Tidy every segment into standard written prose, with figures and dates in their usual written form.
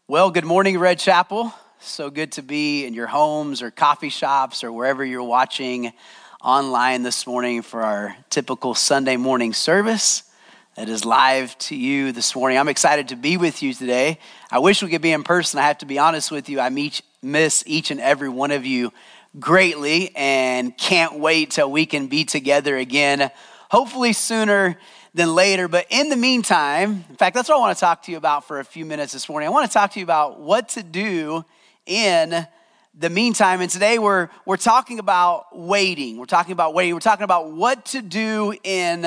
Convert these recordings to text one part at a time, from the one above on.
Well, good morning, Red Chapel. So good to be in your homes or coffee shops or wherever you're watching online this morning for our typical Sunday morning service that is live to you this morning. I'm excited to be with you today. I wish we could be in person. I have to be honest with you. I miss each and every one of you greatly and can't wait till we can be together again, hopefully sooner than later. But in the meantime, in fact, that's what I want to talk to you about for a few minutes this morning. I want to talk to you about what to do in the meantime. And today we're talking about waiting. We're talking about waiting. We're talking about what to do in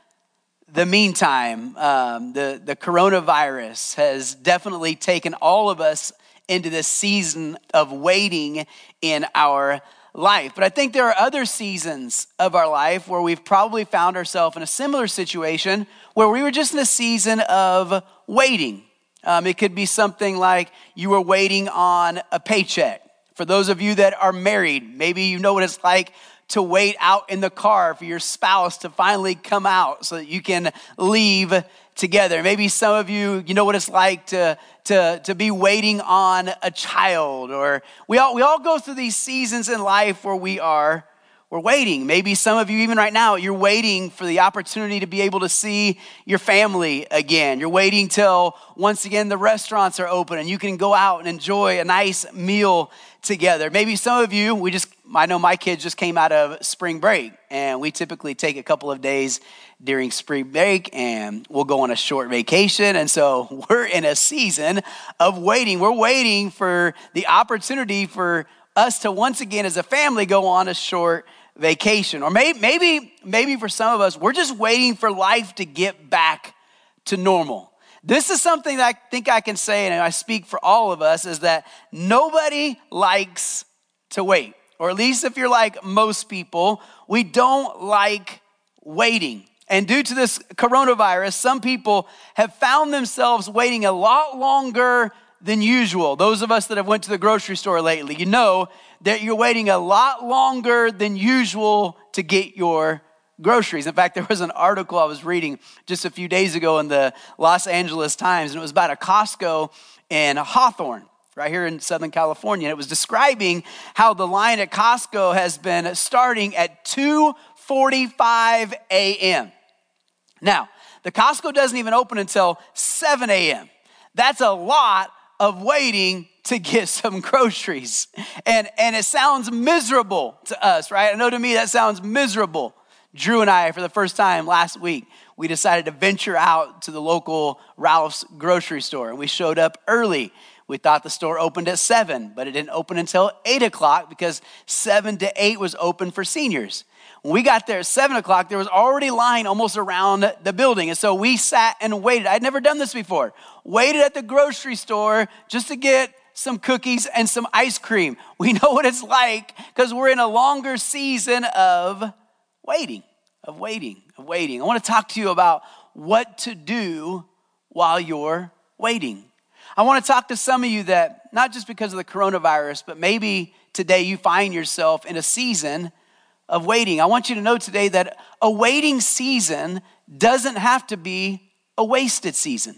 the meantime. The coronavirus has definitely taken all of us into this season of waiting in our life. But I think there are other seasons of our life where we've probably found ourselves in a similar situation where we were just in a season of waiting. It could be something like you were waiting on a paycheck. For those of you that are married, maybe you know what it's like to wait out in the car for your spouse to finally come out so that you can leave together. Maybe some of you know what it's like to be waiting on a child, or we all go through these seasons in life where we're waiting. Maybe some of you, even right now, you're waiting for the opportunity to be able to see your family again. You're waiting till once again the restaurants are open and you can go out and enjoy a nice meal together. Maybe some of you, I know my kids just came out of spring break, and we typically take a couple of days during spring break and we'll go on a short vacation. And so we're in a season of waiting. We're waiting for the opportunity for us to once again as a family go on a short vacation. Or maybe for some of us, we're just waiting for life to get back to normal. This is something that I think I can say, and I speak for all of us, is that nobody likes to wait. Or at least if you're like most people, we don't like waiting. And due to this coronavirus, some people have found themselves waiting a lot longer than usual. Those of us that have went to the grocery store lately, you know that you're waiting a lot longer than usual to get your groceries. In fact, there was an article I was reading just a few days ago in the Los Angeles Times, and it was about a Costco in Hawthorne, right here in Southern California. And it was describing how the line at Costco has been starting at 2:45 a.m. Now, the Costco doesn't even open until 7 a.m. That's a lot of waiting to get some groceries. And it sounds miserable to us, right? I know to me that sounds miserable. Drew and I, for the first time last week, we decided to venture out to the local Ralph's grocery store. And we showed up early. We thought the store opened at 7, but it didn't open until 8 o'clock because 7 to 8 was open for seniors. When we got there at 7 o'clock, there was already line almost around the building. And so we sat and waited. I'd never done this before. Waited at the grocery store just to get some cookies and some ice cream. We know what it's like because we're in a longer season of waiting. I want to talk to you about what to do while you're waiting. I want to talk to some of you that, not just because of the coronavirus, but maybe today you find yourself in a season of waiting. I want you to know today that a waiting season doesn't have to be a wasted season.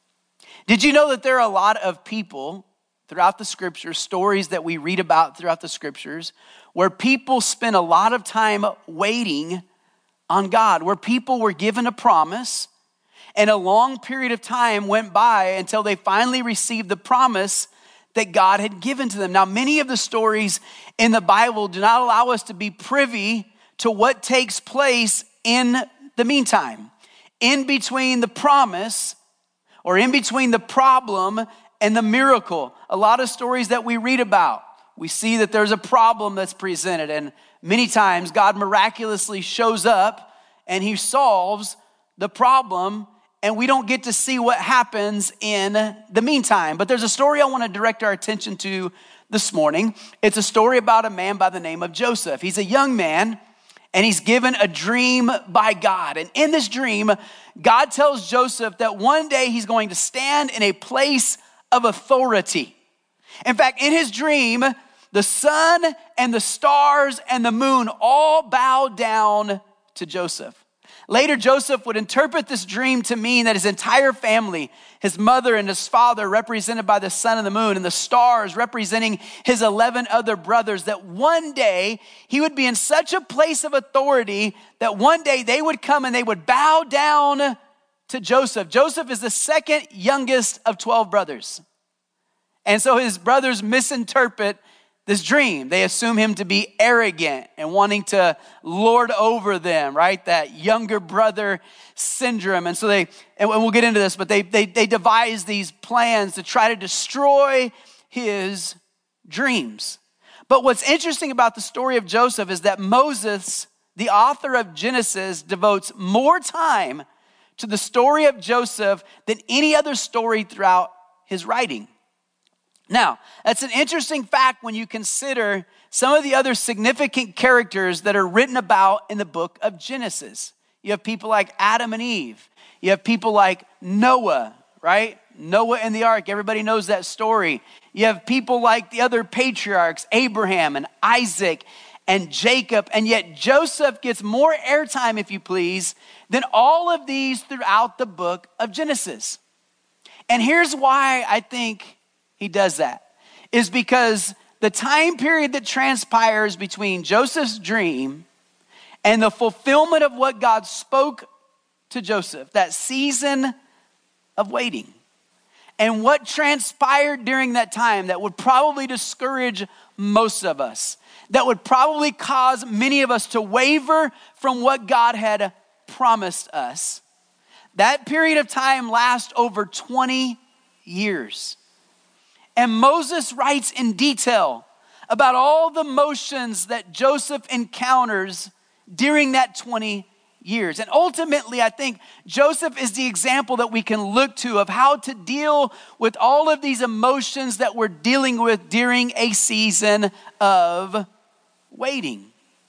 Did you know that there are a lot of people throughout the scriptures, stories that we read about throughout the scriptures, where people spend a lot of time waiting on God, where people were given a promise and a long period of time went by until they finally received the promise that God had given to them. Now, many of the stories in the Bible do not allow us to be privy to what takes place in the meantime, in between the promise or in between the problem and the miracle. A lot of stories that we read about, we see that there's a problem that's presented, and many times God miraculously shows up and he solves the problem, and we don't get to see what happens in the meantime. But there's a story I want to direct our attention to this morning. It's a story about a man by the name of Joseph. He's a young man, and he's given a dream by God. And in this dream, God tells Joseph that one day he's going to stand in a place of authority. In fact, in his dream, the sun and the stars and the moon all bow down to Joseph. Later, Joseph would interpret this dream to mean that his entire family, his mother and his father, represented by the sun and the moon, and the stars representing his 11 other brothers, that one day he would be in such a place of authority that one day they would come and they would bow down to Joseph. Joseph is the second youngest of 12 brothers. And so his brothers misinterpret this dream. They assume him to be arrogant and wanting to lord over them, right? That younger brother syndrome. And so and we'll get into this, but they devise these plans to try to destroy his dreams. But what's interesting about the story of Joseph is that Moses, the author of Genesis, devotes more time to the story of Joseph than any other story throughout his writing. Now, that's an interesting fact when you consider some of the other significant characters that are written about in the book of Genesis. You have people like Adam and Eve. You have people like Noah, right? Noah and the ark, everybody knows that story. You have people like the other patriarchs, Abraham and Isaac and Jacob, and yet Joseph gets more airtime, if you please, than all of these throughout the book of Genesis. And here's why I think he does that, is because the time period that transpires between Joseph's dream and the fulfillment of what God spoke to Joseph, that season of waiting, and what transpired during that time that would probably discourage most of us, that would probably cause many of us to waver from what God had promised us. That period of time lasts over 20 years. And Moses writes in detail about all the motions that Joseph encounters during that 20 years. And ultimately, I think Joseph is the example that we can look to of how to deal with all of these emotions that we're dealing with during a season of waiting.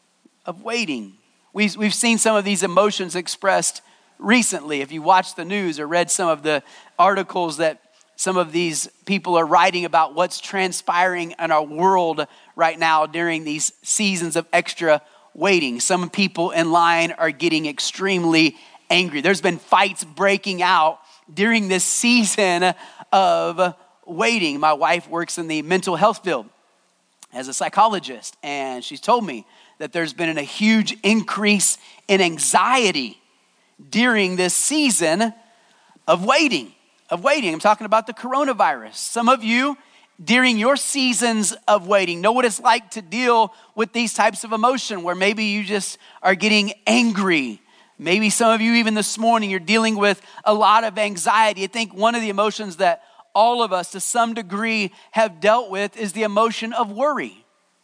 We've seen some of these emotions expressed recently. If you watched the news or read some of the articles that some of these people are writing about what's transpiring in our world right now during these seasons of extra waiting. Some people in line are getting extremely angry. There's been fights breaking out during this season of waiting. My wife works in the mental health field as a psychologist, and she's told me that there's been a huge increase in anxiety during this season of waiting. I'm talking about the coronavirus. Some of you, during your seasons of waiting, know what it's like to deal with these types of emotion where maybe you just are getting angry. Maybe some of you, even this morning, you're dealing with a lot of anxiety. I think one of the emotions that all of us to some degree have dealt with is the emotion of worry.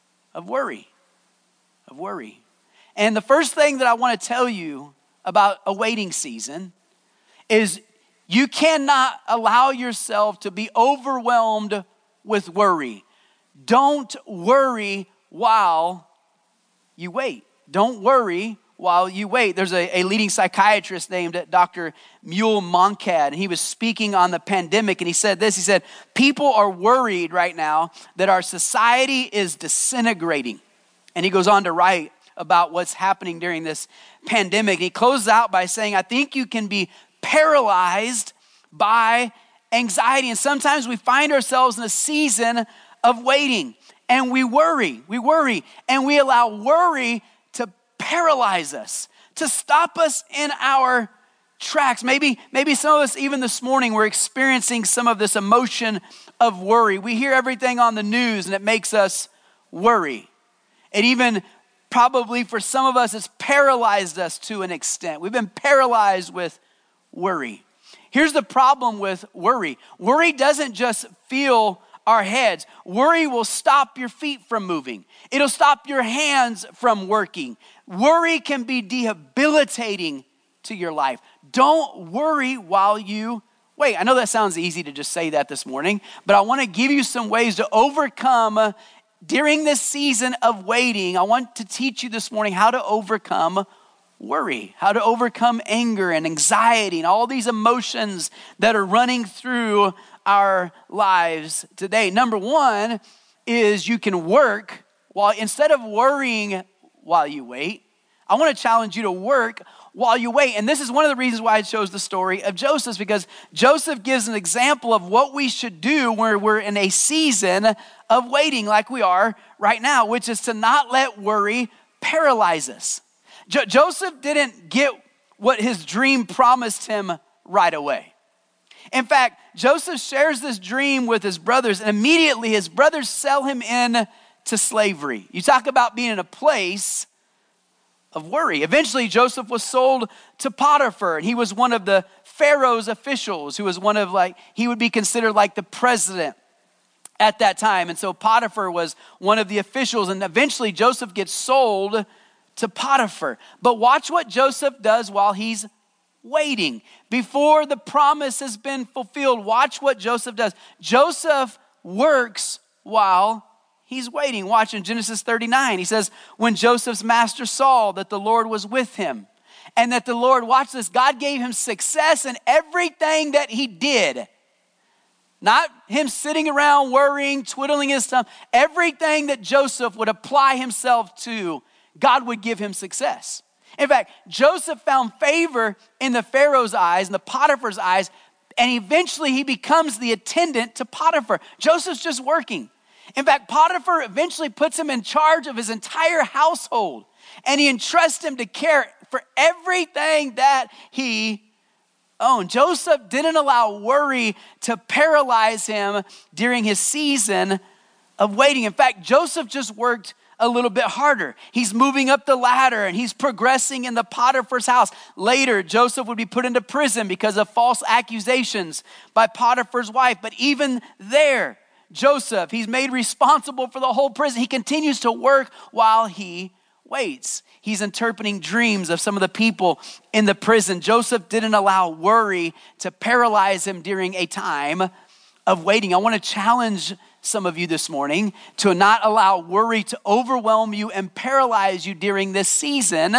And the first thing that I want to tell you about a waiting season is you cannot allow yourself to be overwhelmed with worry. Don't worry while you wait. Don't worry while you wait. There's a leading psychiatrist named Dr. Mule Moncad, and he was speaking on the pandemic, and he said this. He said, people are worried right now that our society is disintegrating. And he goes on to write about what's happening during this pandemic. And he closes out by saying, I think you can be paralyzed by anxiety. And sometimes we find ourselves in a season of waiting and we worry, and we allow worry to paralyze us, to stop us in our tracks. Maybe some of us, even this morning, we're experiencing some of this emotion of worry. We hear everything on the news and it makes us worry. It even probably for some of us, it's paralyzed us to an extent. We've been paralyzed with worry. Here's the problem with worry. Worry doesn't just fill our heads. Worry will stop your feet from moving. It'll stop your hands from working. Worry can be debilitating to your life. Don't worry while you wait. I know that sounds easy to just say that this morning, but I want to give you some ways to overcome during this season of waiting. I want to teach you this morning how to overcome worry, how to overcome anger and anxiety and all these emotions that are running through our lives today. Number one is you can work while, instead of worrying while you wait, I want to challenge you to work while you wait. And this is one of the reasons why I chose the story of Joseph, because Joseph gives an example of what we should do when we're in a season of waiting like we are right now, which is to not let worry paralyze us. Joseph didn't get what his dream promised him right away. In fact, Joseph shares this dream with his brothers, and immediately his brothers sell him in to slavery. You talk about being in a place of worry. Eventually, Joseph was sold to Potiphar, and he was one of the Pharaoh's officials, who was he would be considered like the president at that time. And so Potiphar was one of the officials, and eventually Joseph gets sold to Potiphar. But watch what Joseph does while he's waiting. Before the promise has been fulfilled, watch what Joseph does. Joseph works while he's waiting. Watch in Genesis 39. He says, when Joseph's master saw that the Lord was with him, and that the Lord, watch this, God gave him success in everything that he did. Not him sitting around worrying, twiddling his thumb. Everything that Joseph would apply himself to, God would give him success. In fact, Joseph found favor in the Pharaoh's eyes, in the Potiphar's eyes, and eventually he becomes the attendant to Potiphar. Joseph's just working. In fact, Potiphar eventually puts him in charge of his entire household, and he entrusts him to care for everything that he owned. Joseph didn't allow worry to paralyze him during his season of waiting. In fact, Joseph just worked a little bit harder. He's moving up the ladder and he's progressing in the Potiphar's house. Later, Joseph would be put into prison because of false accusations by Potiphar's wife. But even there, Joseph, he's made responsible for the whole prison. He continues to work while he waits. He's interpreting dreams of some of the people in the prison. Joseph didn't allow worry to paralyze him during a time of waiting. I want to challenge some of you this morning to not allow worry to overwhelm you and paralyze you during this season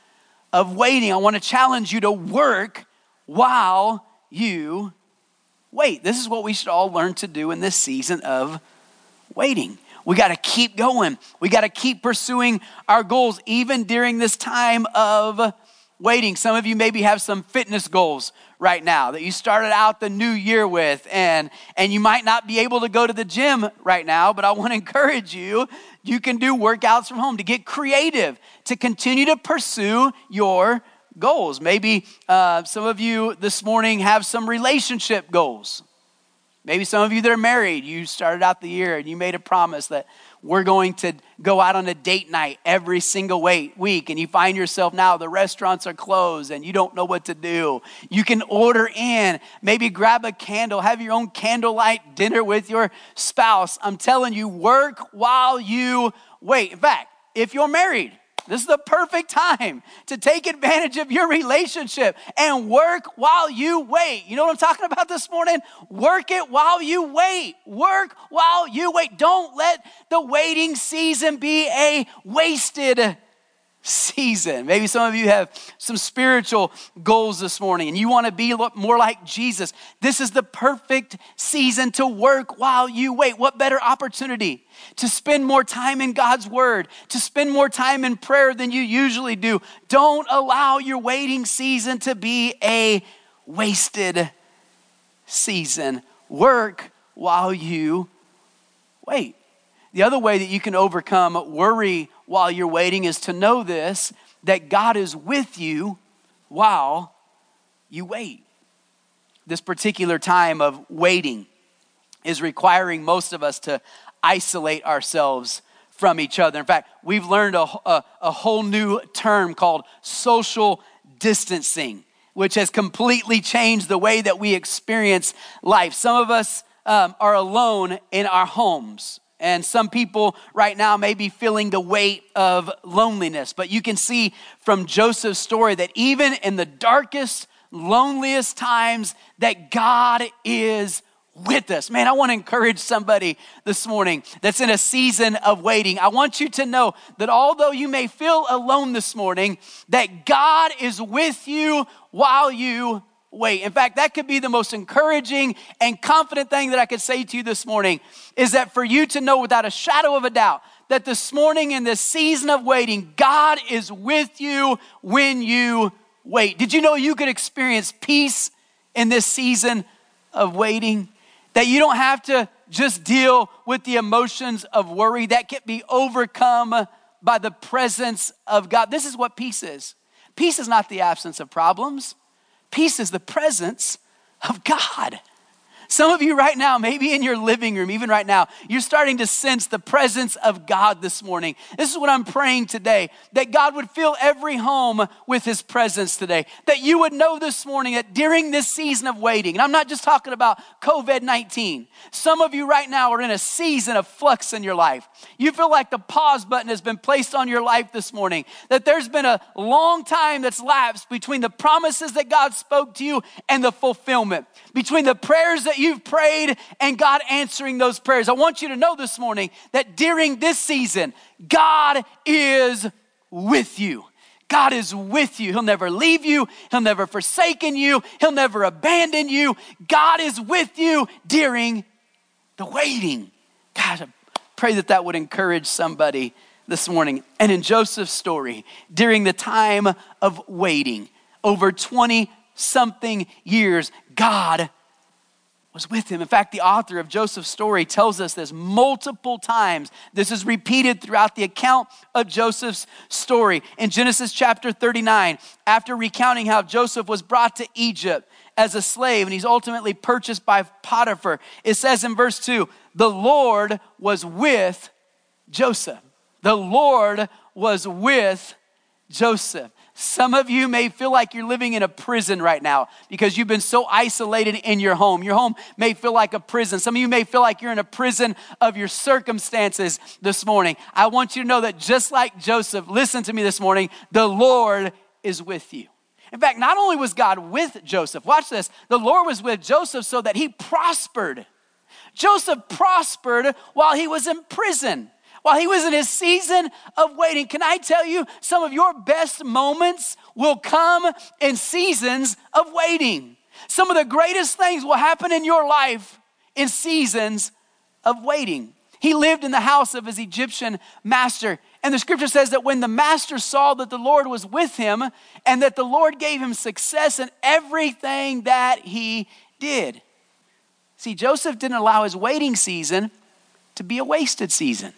of waiting. I want to challenge you to work while you wait. This is what we should all learn to do in this season of waiting. We got to keep going. We got to keep pursuing our goals even during this time of waiting. Some of you maybe have some fitness goals right now that you started out the new year with, and you might not be able to go to the gym right now, but I want to encourage you, you can do workouts from home to get creative, to continue to pursue your goals. Maybe some of you this morning have some relationship goals. Maybe some of you that are married, you started out the year and you made a promise that we're going to go out on a date night every single week, and you find yourself now the restaurants are closed and you don't know what to do. You can order in, maybe grab a candle, have your own candlelight dinner with your spouse. I'm telling you, work while you wait. In fact, if you're married, this is the perfect time to take advantage of your relationship and work while you wait. You know what I'm talking about this morning? Work it while you wait. Work while you wait. Don't let the waiting season be a wasted season. Maybe some of you have some spiritual goals this morning and you want to be more like Jesus. This is the perfect season to work while you wait. What better opportunity to spend more time in God's word, to spend more time in prayer than you usually do. Don't allow your waiting season to be a wasted season. Work while you wait. The other way that you can overcome worry while you're waiting is to know this, that God is with you while you wait. This particular time of waiting is requiring most of us to isolate ourselves from each other. In fact, we've learned a whole new term called social distancing, which has completely changed the way that we experience life. Some of us are alone in our homes. And some people right now may be feeling the weight of loneliness. But you can see from Joseph's story that even in the darkest, loneliest times, that God is with us. Man, I want to encourage somebody this morning that's in a season of waiting. I want you to know that although you may feel alone this morning, that God is with you while you wait. In fact, that could be the most encouraging and confident thing that I could say to you this morning, is that for you to know without a shadow of a doubt that this morning in this season of waiting, God is with you when you wait. Did you know you could experience peace in this season of waiting? That you don't have to just deal with the emotions of worry that can be overcome by the presence of God. This is what peace is. Peace is not the absence of problems. Peace is the presence of God. Some of you right now, maybe in your living room, even right now, you're starting to sense the presence of God this morning. This is what I'm praying today, that God would fill every home with his presence today. That you would know this morning that during this season of waiting, and I'm not just talking about COVID-19. Some of you right now are in a season of flux in your life. You feel like the pause button has been placed on your life this morning. That there's been a long time that's lapsed between the promises that God spoke to you and the fulfillment. Between the prayers that you've prayed and God answering those prayers. I want you to know this morning that during this season, God is with you. God is with you. He'll never leave you. He'll never forsaken you. He'll never abandon you. God is with you during the waiting. God, I pray that that would encourage somebody this morning. And in Joseph's story, during the time of waiting, over 20-something years, God was with him. In fact, the author of Joseph's story tells us this multiple times. This is repeated throughout the account of Joseph's story. In Genesis chapter 39, after recounting how Joseph was brought to Egypt as a slave and he's ultimately purchased by Potiphar, it says in verse 2, the Lord was with Joseph. The Lord was with Joseph. Some of you may feel like you're living in a prison right now because you've been so isolated in your home. Your home may feel like a prison. Some of you may feel like you're in a prison of your circumstances this morning. I want you to know that just like Joseph, listen to me this morning, the Lord is with you. In fact, not only was God with Joseph, watch this, the Lord was with Joseph so that he prospered. Joseph prospered while he was in prison. While he was in his season of waiting. Can I tell you, some of your best moments will come in seasons of waiting. Some of the greatest things will happen in your life in seasons of waiting. He lived in the house of his Egyptian master. And the scripture says that when the master saw that the Lord was with him and that the Lord gave him success in everything that he did. See, Joseph didn't allow his waiting season to be a wasted season.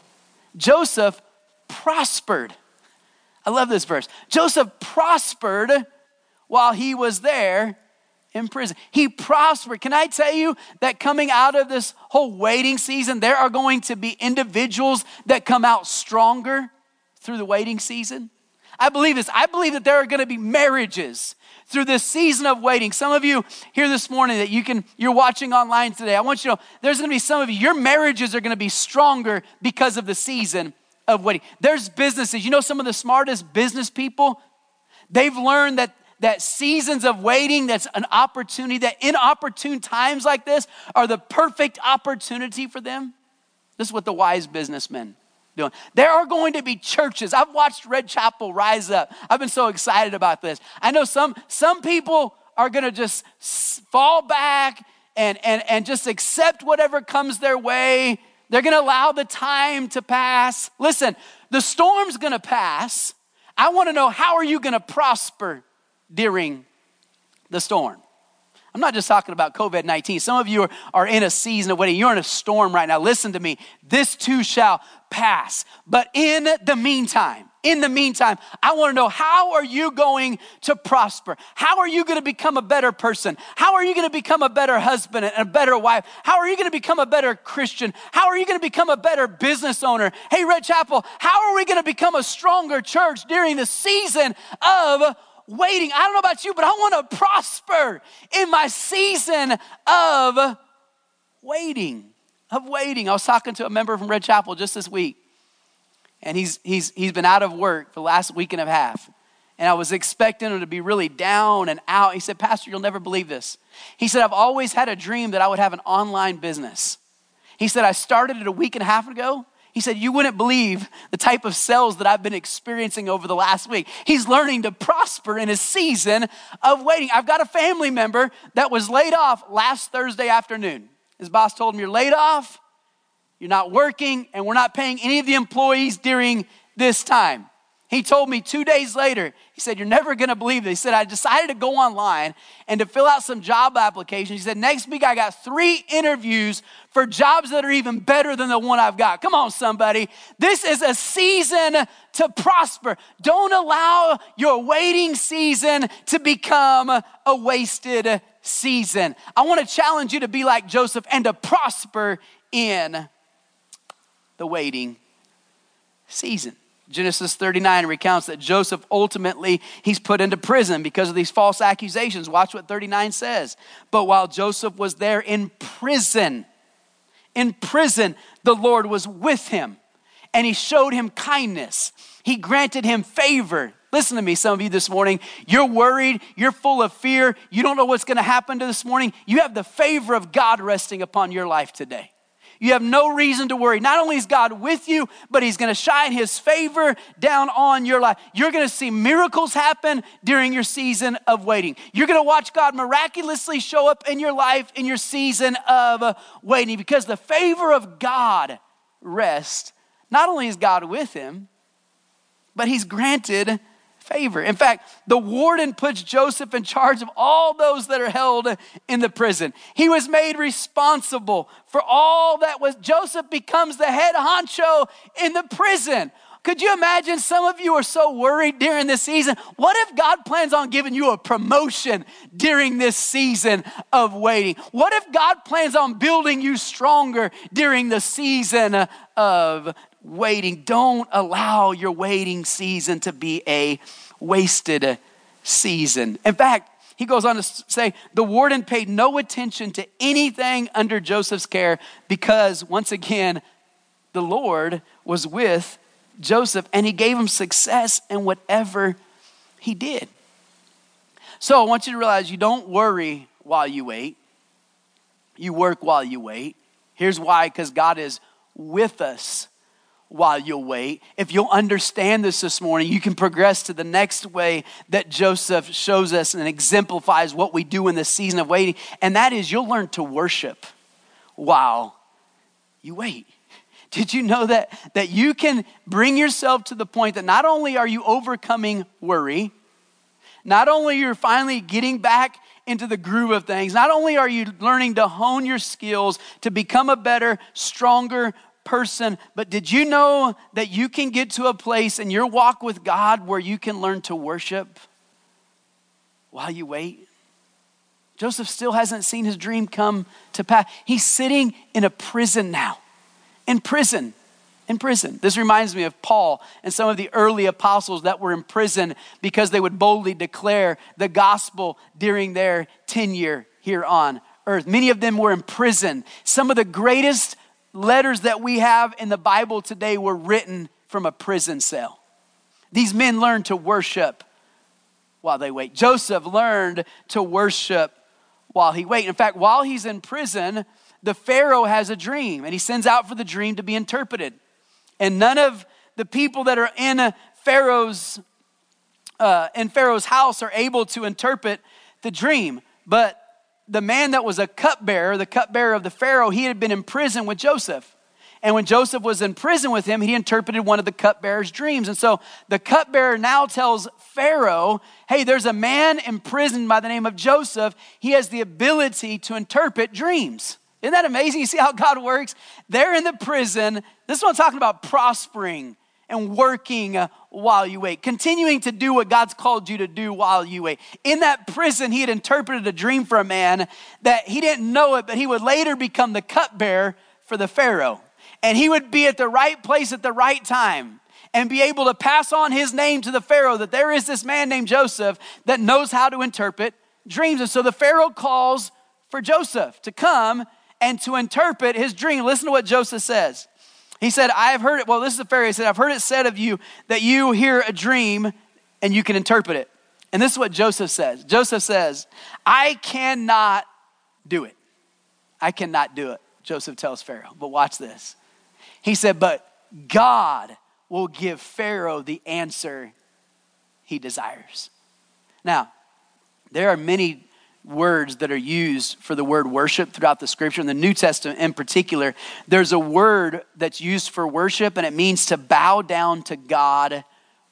Joseph prospered. I love this verse. Joseph prospered while he was there in prison. He prospered. Can I tell you that coming out of this whole waiting season, there are going to be individuals that come out stronger through the waiting season? I believe this. I believe that there are going to be marriages through this season of waiting. Some of you here this morning that you're watching online today, I want you to know there's going to be some of you, your marriages are going to be stronger because of the season of waiting. There's businesses, you know, some of the smartest business people, they've learned that seasons of waiting, that's an opportunity, that inopportune times like this are the perfect opportunity for them. This is what the wise businessmen doing. There are going to be churches. I've watched Red Chapel rise up. I've been so excited about this. I know some people are going to just fall back and just accept whatever comes their way. They're going to allow the time to pass. Listen, the storm's going to pass. I want to know, how are you going to prosper during the storm? I'm not just talking about COVID-19. Some of you are in a season of waiting. You're in a storm right now. Listen to me. This too shall pass. But in the meantime, I want to know, how are you going to prosper? How are you going to become a better person? How are you going to become a better husband and a better wife? How are you going to become a better Christian? How are you going to become a better business owner? Hey, Red Chapel, how are we going to become a stronger church during the season of waiting? I don't know about you, but I want to prosper in my season of waiting. I was talking to a member from Red Chapel just this week, and he's been out of work for the last week and a half, and I was expecting him to be really down and out. He said, Pastor, you'll never believe this. He said, I've always had a dream that I would have an online business. He said, I started it a week and a half ago. He said, you wouldn't believe the type of sales that I've been experiencing over the last week. He's learning to prosper in his season of waiting. I've got a family member that was laid off last Thursday afternoon. His boss told him, you're laid off, you're not working, and we're not paying any of the employees during this time. He told me 2 days later, he said, you're never going to believe this. He said, I decided to go online and to fill out some job applications. He said, next week I got 3 interviews for jobs that are even better than the one I've got. Come on, somebody. This is a season to prosper. Don't allow your waiting season to become a wasted season. I want to challenge you to be like Joseph and to prosper in the waiting season. Genesis 39 recounts that Joseph ultimately, he's put into prison because of these false accusations. Watch what 39 says. But while Joseph was there in prison, the Lord was with him and he showed him kindness. He granted him favor. Listen to me, some of you this morning, you're worried, you're full of fear, you don't know what's going to happen to this morning. You have the favor of God resting upon your life today. You have no reason to worry. Not only is God with you, but he's going to shine his favor down on your life. You're going to see miracles happen during your season of waiting. You're going to watch God miraculously show up in your life in your season of waiting because the favor of God rests. Not only is God with him, but he's granted favor. In fact, the warden puts Joseph in charge of all those that are held in the prison. He was made responsible for all that was. Joseph becomes the head honcho in the prison. Could you imagine some of you are so worried during this season? What if God plans on giving you a promotion during this season of waiting? What if God plans on building you stronger during the season of waiting? Don't allow your waiting season to be a wasted season. In fact, he goes on to say, the warden paid no attention to anything under Joseph's care because, once again, the Lord was with Joseph and he gave him success in whatever he did. So I want you to realize you don't worry while you wait. You work while you wait. Here's why, because God is with us while you'll wait. If you'll understand this morning, you can progress to the next way that Joseph shows us and exemplifies what we do in this season of waiting. And that is you'll learn to worship while you wait. Did you know that you can bring yourself to the point that not only are you overcoming worry, not only you're finally getting back into the groove of things, not only are you learning to hone your skills to become a better, stronger person, but did you know that you can get to a place in your walk with God where you can learn to worship while you wait? Joseph still hasn't seen his dream come to pass. He's sitting in a prison now. In prison. This reminds me of Paul and some of the early apostles that were in prison because they would boldly declare the gospel during their tenure here on earth. Many of them were in prison. Some of the greatest letters that we have in the Bible today were written from a prison cell. These men learned to worship while they wait. Joseph learned to worship while he wait. In fact, while he's in prison, the Pharaoh has a dream and he sends out for the dream to be interpreted. And none of the people that are in Pharaoh's house are able to interpret the dream. But the man that was the cupbearer of the Pharaoh, he had been in prison with Joseph. And when Joseph was in prison with him, he interpreted one of the cupbearer's dreams. And so the cupbearer now tells Pharaoh, hey, there's a man in prison by the name of Joseph. He has the ability to interpret dreams. Isn't that amazing? You see how God works? They're in the prison. This is what I'm talking about, prospering and working while you wait. Continuing to do what God's called you to do while you wait. In that prison, he had interpreted a dream for a man that he didn't know it, but he would later become the cupbearer for the Pharaoh. And he would be at the right place at the right time and be able to pass on his name to the Pharaoh that there is this man named Joseph that knows how to interpret dreams. And so the Pharaoh calls for Joseph to come and to interpret his dream. Listen to what Joseph says. He said, I have heard it. Well, this is the Pharaoh. He said, I've heard it said of you that you hear a dream and you can interpret it. And this is what Joseph says. Joseph says, I cannot do it. I cannot do it, Joseph tells Pharaoh. But watch this. He said, but God will give Pharaoh the answer he desires. Now, there are many words that are used for the word worship throughout the scripture. In the New Testament in particular, there's a word that's used for worship and it means to bow down to God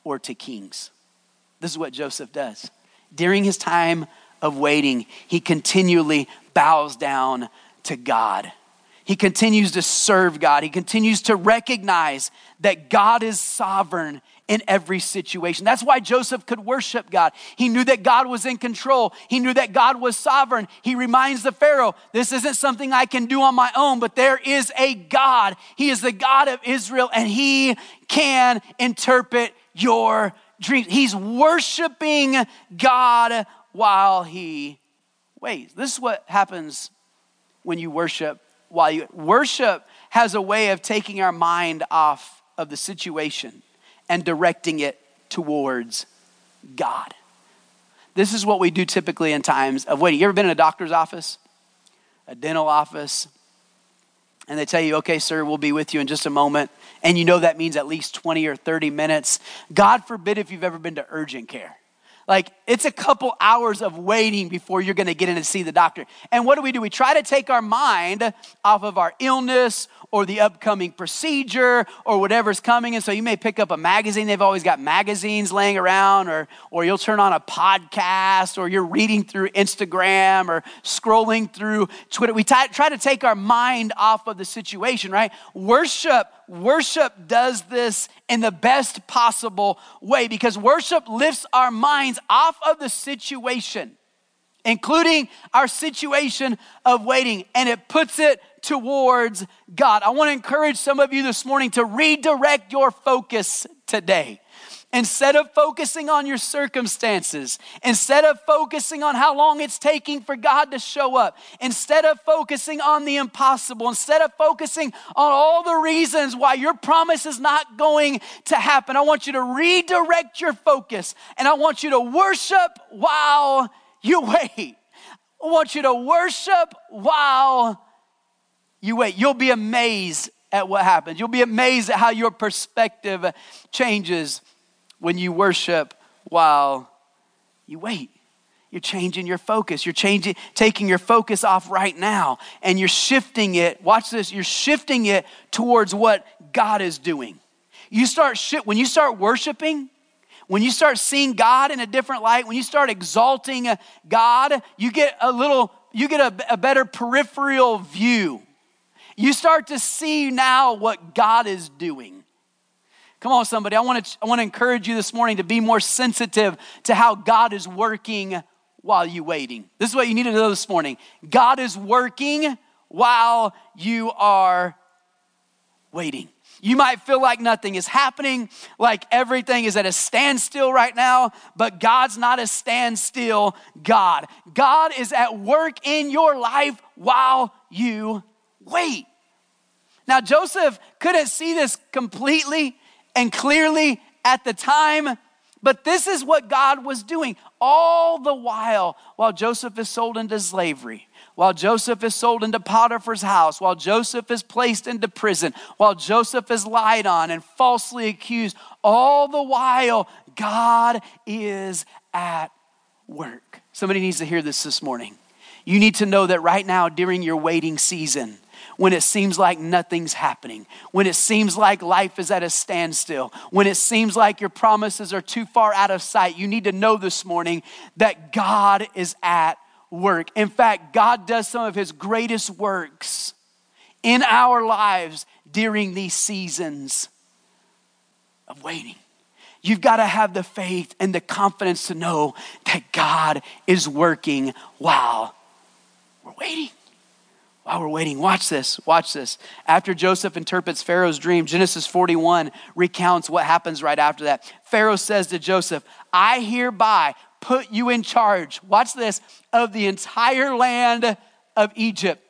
or to kings. This is what Joseph does. During his time of waiting, he continually bows down to God. He continues to serve God. He continues to recognize that God is sovereign in every situation. That's why Joseph could worship God. He knew that God was in control. He knew that God was sovereign. He reminds the Pharaoh, this isn't something I can do on my own, but there is a God. He is the God of Israel, and he can interpret your dreams. He's worshiping God while he waits. This is what happens when you worship. Worship has a way of taking our mind off of the situation and directing it towards God. This is what we do typically in times of waiting. You ever been in a doctor's office, a dental office, and they tell you, okay, sir, we'll be with you in just a moment. And you know that means at least 20 or 30 minutes. God forbid if you've ever been to urgent care. Like, it's a couple hours of waiting before you're gonna get in and see the doctor. And what do? We try to take our mind off of our illness or the upcoming procedure or whatever's coming. And so you may pick up a magazine. They've always got magazines laying around, or you'll turn on a podcast, or you're reading through Instagram or scrolling through Twitter. We try to take our mind off of the situation, right? Worship does this in the best possible way because worship lifts our minds off of the situation, including our situation of waiting, and it puts it towards God. I want to encourage some of you this morning to redirect your focus today. Instead of focusing on your circumstances, instead of focusing on how long it's taking for God to show up, instead of focusing on the impossible, instead of focusing on all the reasons why your promise is not going to happen, I want you to redirect your focus, and I want you to worship while you wait. I want you to worship while you wait. You'll be amazed at what happens. You'll be amazed at how your perspective changes when you worship while you wait. You're changing your focus. You're taking your focus off right now, and you're shifting it. Watch this. You're shifting it towards what God is doing. When you start worshiping, when you start seeing God in a different light, when you start exalting God, you get a better peripheral view. You start to see now what God is doing. Come on, somebody. I want to encourage you this morning to be more sensitive to how God is working while you're waiting. This is what you need to know this morning. God is working while you are waiting. You might feel like nothing is happening, like everything is at a standstill right now, but God's not a standstill God. God is at work in your life while you wait. Now, Joseph couldn't see this completely and clearly at the time, but this is what God was doing all the while Joseph is sold into slavery, while Joseph is sold into Potiphar's house, while Joseph is placed into prison, while Joseph is lied on and falsely accused. All the while, God is at work. Somebody needs to hear this morning. You need to know that right now during your waiting season, when it seems like nothing's happening, when it seems like life is at a standstill, when it seems like your promises are too far out of sight, you need to know this morning that God is at work. In fact, God does some of his greatest works in our lives during these seasons of waiting. You've got to have the faith and the confidence to know that God is working while we're waiting. While we're waiting, watch this. After Joseph interprets Pharaoh's dream, Genesis 41 recounts what happens right after that. Pharaoh says to Joseph, I hereby put you in charge, watch this, of the entire land of Egypt.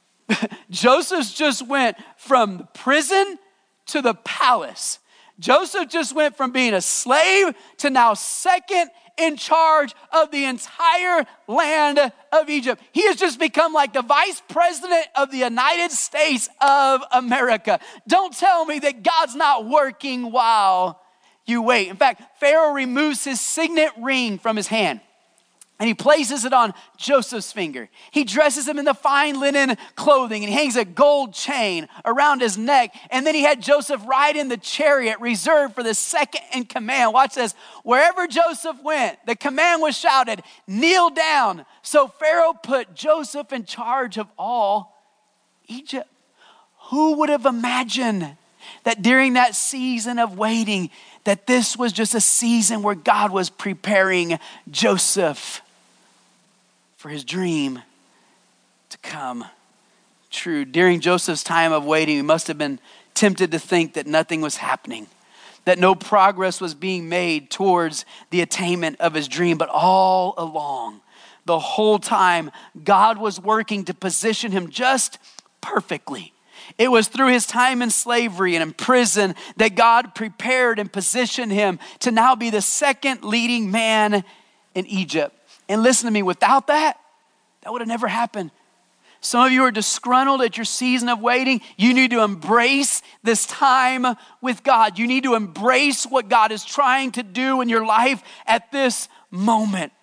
Joseph just went from the prison to the palace. Joseph just went from being a slave to now second in charge of the entire land of Egypt. He has just become like the vice president of the United States of America. Don't tell me that God's not working while you wait. In fact, Pharaoh removes his signet ring from his hand. And he places it on Joseph's finger. He dresses him in the fine linen clothing, and he hangs a gold chain around his neck. And then he had Joseph ride in the chariot reserved for the second in command. Watch this. Wherever Joseph went, the command was shouted, "Kneel down." So Pharaoh put Joseph in charge of all Egypt. Who would have imagined that during that season of waiting, that this was just a season where God was preparing Joseph for his dream to come true. During Joseph's time of waiting, he must have been tempted to think that nothing was happening, that no progress was being made towards the attainment of his dream. But all along, the whole time, God was working to position him just perfectly. It was through his time in slavery and in prison that God prepared and positioned him to now be the second leading man in Egypt. And listen to me, without that, that would have never happened. Some of you are disgruntled at your season of waiting. You need to embrace this time with God. You need to embrace what God is trying to do in your life at this moment.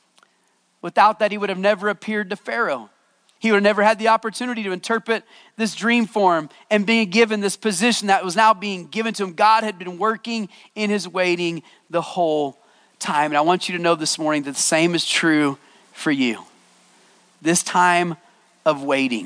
Without that, he would have never appeared to Pharaoh. He would have never had the opportunity to interpret this dream for him and being given this position that was now being given to him. God had been working in his waiting the whole time. And I want you to know this morning that the same is true for you. This time of waiting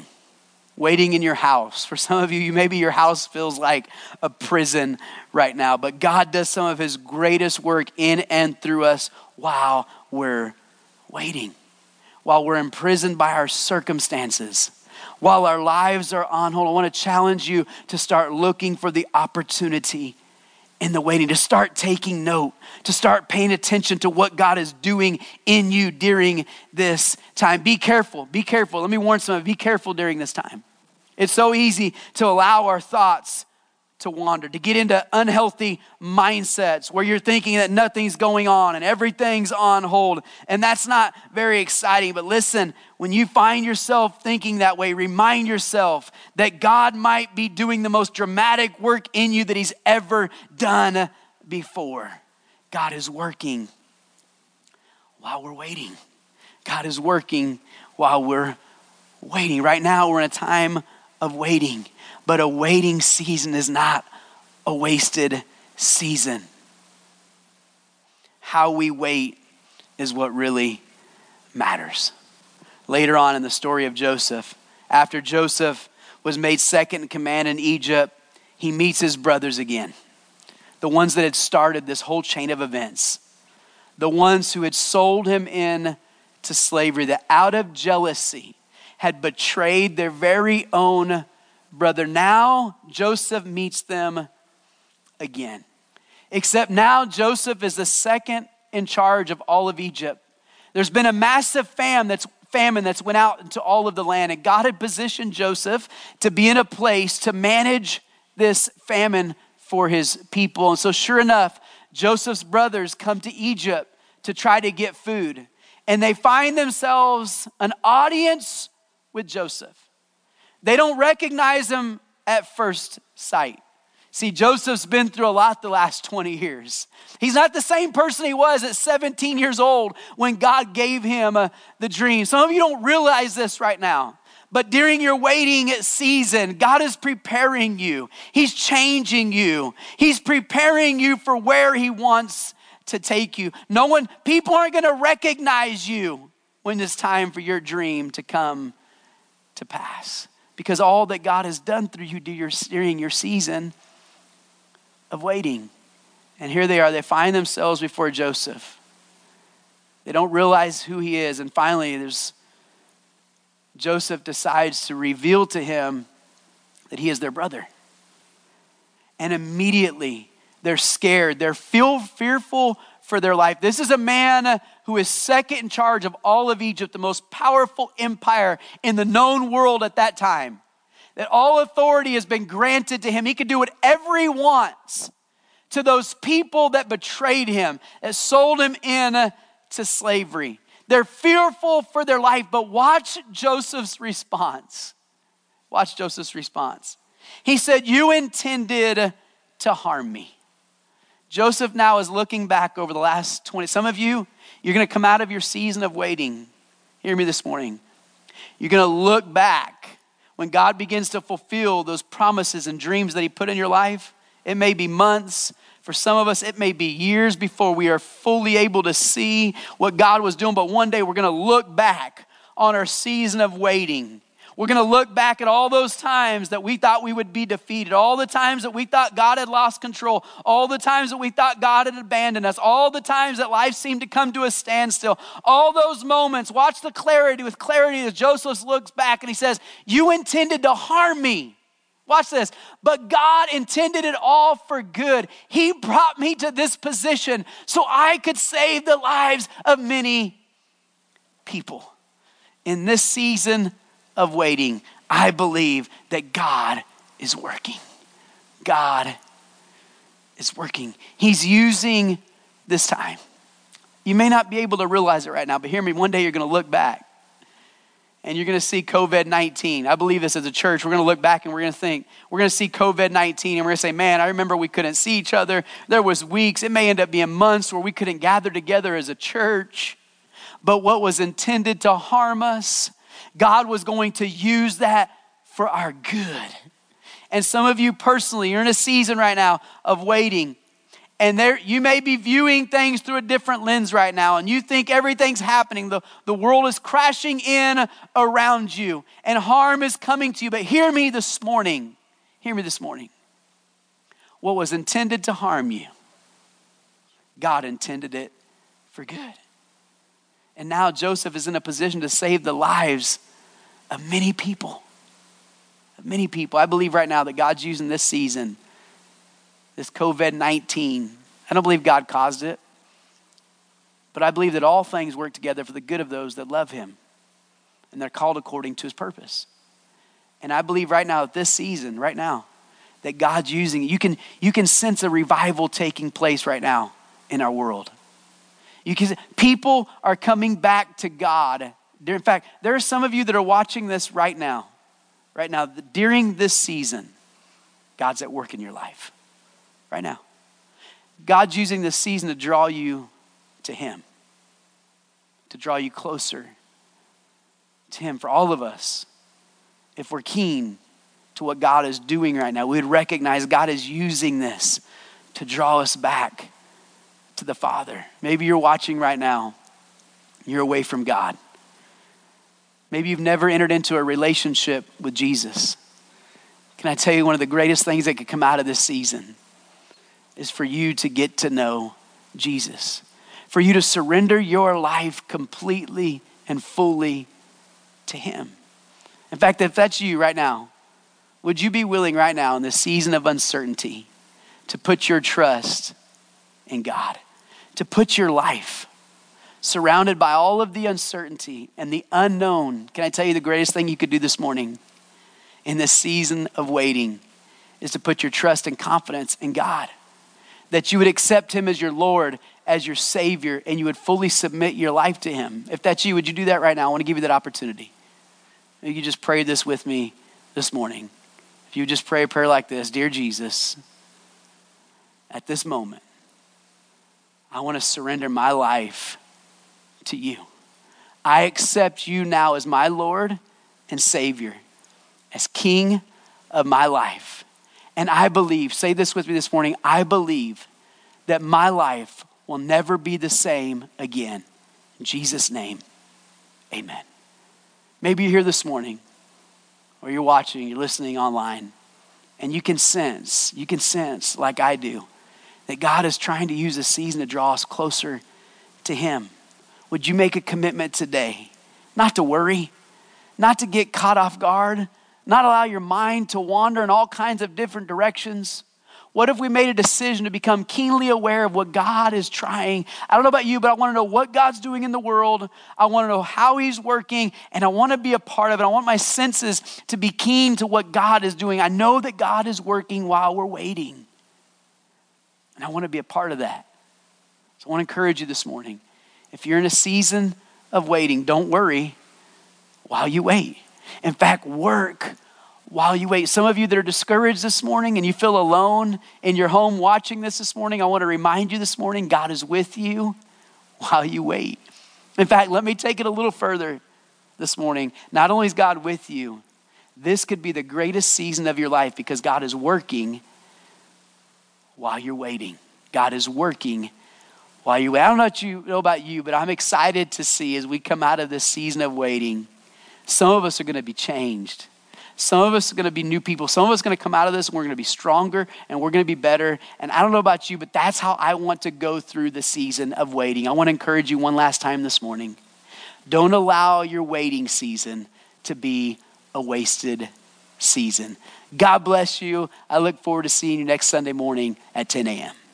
in your house. For some of you, maybe your house feels like a prison right now, but God does some of his greatest work in and through us while we're waiting, while we're imprisoned by our circumstances, while our lives are on hold. I want to challenge you to start looking for the opportunity in the waiting, to start taking note, to start paying attention to what God is doing in you during this time. Be careful, be careful. Let me warn some of you, be careful during this time. It's so easy to allow our thoughts to wander, to get into unhealthy mindsets where you're thinking that nothing's going on and everything's on hold. And that's not very exciting. But listen, when you find yourself thinking that way, remind yourself that God might be doing the most dramatic work in you that he's ever done before. God is working while we're waiting. God is working while we're waiting. Right now, we're in a time of waiting. But a waiting season is not a wasted season. How we wait is what really matters. Later on in the story of Joseph, after Joseph was made second in command in Egypt, he meets his brothers again. The ones that had started this whole chain of events. The ones who had sold him in to slavery, that out of jealousy had betrayed their very own brother. Now Joseph meets them again. Except now Joseph is the second in charge of all of Egypt. There's been a massive famine that's went out into all of the land, and God had positioned Joseph to be in a place to manage this famine for his people. And so sure enough, Joseph's brothers come to Egypt to try to get food, and they find themselves an audience with Joseph. They don't recognize him at first sight. See, Joseph's been through a lot the last 20 years. He's not the same person he was at 17 years old when God gave him the dream. Some of you don't realize this right now, but during your waiting season, God is preparing you. He's changing you. He's preparing you for where he wants to take you. People aren't going to recognize you when it's time for your dream to come to pass. Because all that God has done through you during your season of waiting. And here they are, they find themselves before Joseph. They don't realize who he is. And finally, Joseph decides to reveal to him that he is their brother. And immediately they're scared. They're fearful for their life. This is a man who is second in charge of all of Egypt, the most powerful empire in the known world at that time. That all authority has been granted to him. He could do whatever he wants to those people that betrayed him, that sold him in to slavery. They're fearful for their life, but watch Joseph's response. Watch Joseph's response. He said, "You intended to harm me." Joseph now is looking back over the last 20. Some of you You're going to come out of your season of waiting. Hear me this morning. You're going to look back when God begins to fulfill those promises and dreams that he put in your life. It may be months. For some of us, it may be years before we are fully able to see what God was doing. But one day we're going to look back on our season of waiting. We're going to look back at all those times that we thought we would be defeated, all the times that we thought God had lost control, all the times that we thought God had abandoned us, all the times that life seemed to come to a standstill, all those moments. Watch the clarity as Joseph looks back and he says, you intended to harm me. Watch this. But God intended it all for good. He brought me to this position so I could save the lives of many people. In this season of waiting, I believe that God is working. God is working. He's using this time. You may not be able to realize it right now, but hear me, one day you're going to look back and you're going to see COVID-19. I believe this as a church. We're going to look back and we're going to see COVID-19 and we're going to say, man, I remember we couldn't see each other. There was weeks, it may end up being months where we couldn't gather together as a church. But what was intended to harm us, God was going to use that for our good. And some of you personally, you're in a season right now of waiting. And you may be viewing things through a different lens right now. And you think everything's happening. The world is crashing in around you. And harm is coming to you. But hear me this morning. Hear me this morning. What was intended to harm you, God intended it for good. And now Joseph is in a position to save the lives of many people. Of many people. I believe right now that God's using this season, this COVID-19. I don't believe God caused it. But I believe that all things work together for the good of those that love him. And they're called according to his purpose. And I believe right now, at this season, right now, that God's using it. You can sense a revival taking place right now in our world. People are coming back to God. In fact, there are some of you that are watching this right now. Right now, during this season, God's at work in your life. Right now. God's using this season to draw you to him. To draw you closer to him. For all of us, if we're keen to what God is doing right now, we would recognize God is using this to draw us back to the Father. Maybe you're watching right now. You're away from God. Maybe you've never entered into a relationship with Jesus. Can I tell you one of the greatest things that could come out of this season is for you to get to know Jesus. For you to surrender your life completely and fully to him. In fact, if that's you right now, would you be willing right now in this season of uncertainty to put your trust in God? To put your life surrounded by all of the uncertainty and the unknown. Can I tell you the greatest thing you could do this morning in this season of waiting is to put your trust and confidence in God. That you would accept him as your Lord, as your Savior, and you would fully submit your life to him. If that's you, would you do that right now? I want to give you that opportunity. You could just pray this with me this morning. If you would just pray a prayer like this: Dear Jesus, at this moment, I want to surrender my life to you. I accept you now as my Lord and Savior, as King of my life. And I believe, say this with me this morning, I believe that my life will never be the same again. In Jesus' name, amen. Maybe you're here this morning, or you're watching, you're listening online, and you can sense like I do, that God is trying to use this season to draw us closer to him. Would you make a commitment today not to worry, not to get caught off guard, not allow your mind to wander in all kinds of different directions? What if we made a decision to become keenly aware of what God is trying? I don't know about you, but I want to know what God's doing in the world. I want to know how he's working, and I want to be a part of it. I want my senses to be keen to what God is doing. I know that God is working while we're waiting. And I want to be a part of that. So I want to encourage you this morning. If you're in a season of waiting, don't worry while you wait. In fact, work while you wait. Some of you that are discouraged this morning and you feel alone in your home watching this morning, I want to remind you this morning, God is with you while you wait. In fact, let me take it a little further this morning. Not only is God with you, this could be the greatest season of your life because God is working while you're waiting. God is working while you wait. I don't know about you, but I'm excited to see as we come out of this season of waiting, some of us are going to be changed. Some of us are going to be new people. Some of us are going to come out of this and we're going to be stronger and we're going to be better. And I don't know about you, but that's how I want to go through the season of waiting. I want to encourage you one last time this morning. Don't allow your waiting season to be a wasted season. God bless you. I look forward to seeing you next Sunday morning at 10 a.m.